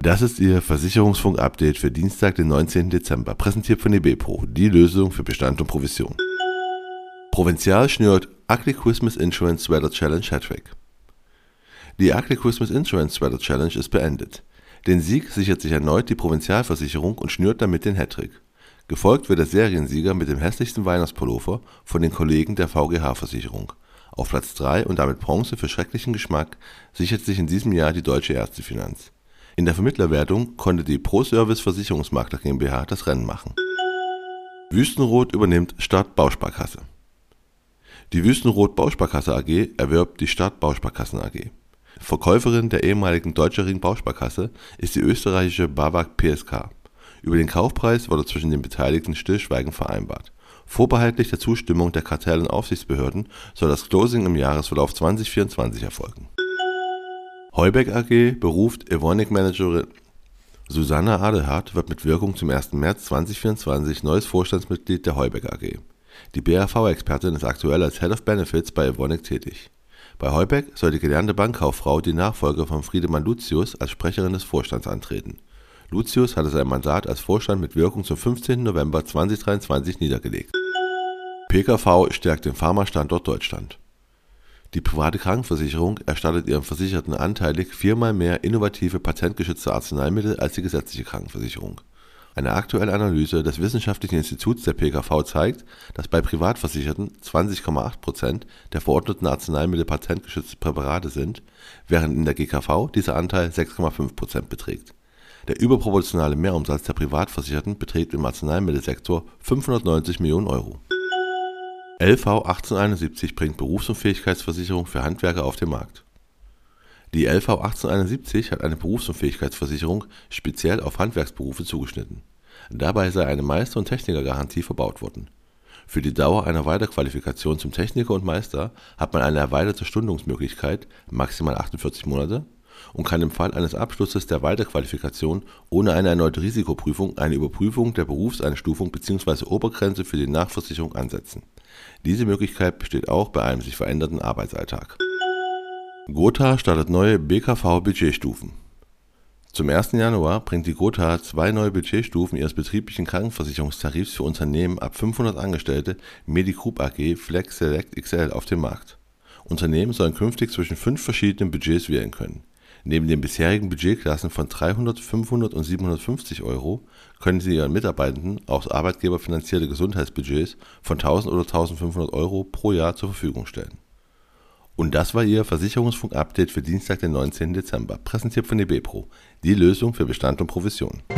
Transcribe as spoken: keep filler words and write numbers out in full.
Das ist Ihr Versicherungsfunk-Update für Dienstag, den neunzehnten Dezember, präsentiert von eBepro, die Lösung für Bestand und Provision. Provinzial schnürt Ugly Christmas Insurance Sweater Challenge Hattrick. Die Ugly Christmas Insurance Sweater Challenge ist beendet. Den Sieg sichert sich erneut die Provinzialversicherung und schnürt damit den Hattrick. Gefolgt wird der Seriensieger mit dem hässlichsten Weihnachtspullover von den Kollegen der V G H-Versicherung. Auf Platz drei und damit Bronze für schrecklichen Geschmack sichert sich in diesem Jahr die Deutsche Ärztefinanz. In der Vermittlerwertung konnte die ProService Versicherungsmakler GmbH das Rennen machen. Wüstenrot übernimmt Stadt Bausparkasse. Die Wüstenrot Bausparkasse A G erwirbt die Stadt Bausparkassen A G. Verkäuferin der ehemaligen Deutscher Ring Bausparkasse ist die österreichische BAWAG P S K. Über den Kaufpreis wurde zwischen den Beteiligten stillschweigend vereinbart. Vorbehaltlich der Zustimmung der Kartell- und Aufsichtsbehörden soll das Closing im Jahresverlauf zwanzig vierundzwanzig erfolgen. Heuberg A G beruft Evonik-Managerin Susanna Adelhardt wird mit Wirkung zum ersten März zweitausendvierundzwanzig neues Vorstandsmitglied der Heuberg A G. Die B A V-Expertin ist aktuell als Head of Benefits bei Evonik tätig. Bei Heuberg soll die gelernte Bankkauffrau die Nachfolge von Friedemann Lucius als Sprecherin des Vorstands antreten. Lucius hatte sein Mandat als Vorstand mit Wirkung zum fünfzehnten November zweitausenddreiundzwanzig niedergelegt. P K V stärkt den Pharma-Standort Deutschland. Die private Krankenversicherung erstattet ihren Versicherten anteilig viermal mehr innovative patentgeschützte Arzneimittel als die gesetzliche Krankenversicherung. Eine aktuelle Analyse des Wissenschaftlichen Instituts der P K V zeigt, dass bei Privatversicherten zwanzig Komma acht Prozent der verordneten Arzneimittel patentgeschützte Präparate sind, während in der G K V dieser Anteil sechs Komma fünf Prozent beträgt. Der überproportionale Mehrumsatz der Privatversicherten beträgt im Arzneimittelsektor fünfhundertneunzig Millionen Euro. L V achtzehnhunderteinundsiebzig bringt Berufsunfähigkeitsversicherung für Handwerker auf den Markt. Die L V achtzehnhunderteinundsiebzig hat eine Berufsunfähigkeitsversicherung speziell auf Handwerksberufe zugeschnitten. Dabei sei eine Meister- und Technikergarantie verbaut worden. Für die Dauer einer Weiterqualifikation zum Techniker und Meister hat man eine erweiterte Stundungsmöglichkeit, maximal achtundvierzig Monate, und kann im Fall eines Abschlusses der Weiterqualifikation ohne eine erneute Risikoprüfung eine Überprüfung der Berufseinstufung bzw. Obergrenze für die Nachversicherung ansetzen. Diese Möglichkeit besteht auch bei einem sich verändernden Arbeitsalltag. Gotha startet neue B K V-Budgetstufen. Zum ersten Januar bringt die Gotha zwei neue Budgetstufen ihres betrieblichen Krankenversicherungstarifs für Unternehmen ab fünfhundert Angestellte Medicroup A G Flex Select X L auf den Markt. Unternehmen sollen künftig zwischen fünf verschiedenen Budgets wählen können. Neben den bisherigen Budgetklassen von dreihundert, fünfhundert und siebenhundertfünfzig Euro können sie ihren Mitarbeitenden auch arbeitgeberfinanzierte Gesundheitsbudgets von tausend oder eintausendfünfhundert Euro pro Jahr zur Verfügung stellen. Und das war Ihr Versicherungsfunk-Update für Dienstag, den neunzehnten Dezember, präsentiert von eBepro, die Lösung für Bestand und Provision.